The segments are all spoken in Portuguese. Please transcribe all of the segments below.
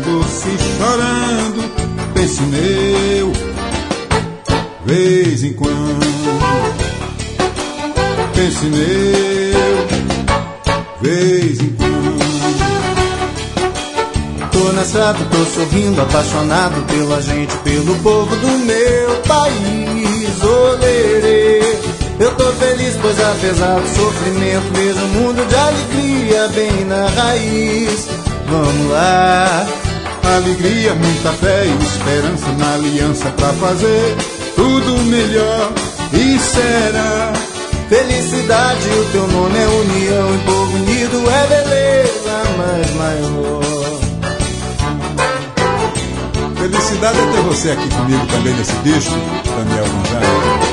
doce chorando. Pense meu, vez em quando. Pense meu, vez em quando. Tô na estrada, tô sorrindo, apaixonado pela gente, pelo povo do meu país. Olerê, eu tô feliz, pois apesar do sofrimento vejo um mundo de alegria bem na raiz. Vamos lá. Alegria, muita fé e esperança na aliança pra fazer tudo melhor. E será felicidade, o teu nome é união, e povo unido é beleza mais maior. Felicidade é ter você aqui comigo também nesse disco, Daniel Gonzalez.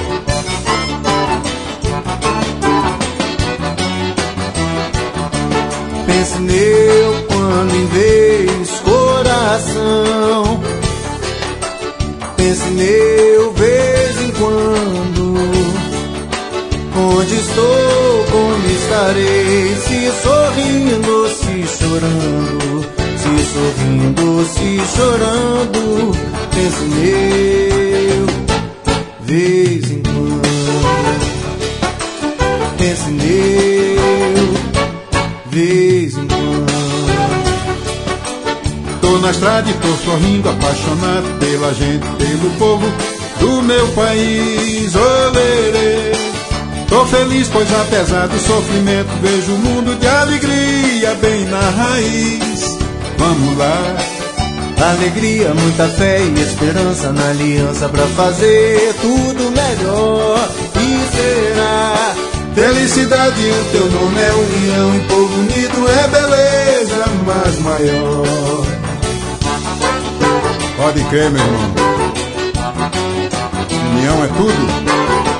Pense meu quando em vez coração. Pense meu vez em quando. Onde estou, como estarei, se sorrindo, se chorando, se sorrindo, se chorando. Pense meu vez em quando. Pense meu vez em quando. Tô na estrada e tô sorrindo, apaixonado pela gente, pelo povo do meu país. Olerê, tô feliz, pois apesar do sofrimento vejo um mundo de alegria bem na raiz. Vamos lá. Alegria, muita fé e esperança na aliança pra fazer tudo melhor. E será felicidade, o teu nome é união, e povo unido é beleza mais maior. Pode crer, meu irmão. União é tudo.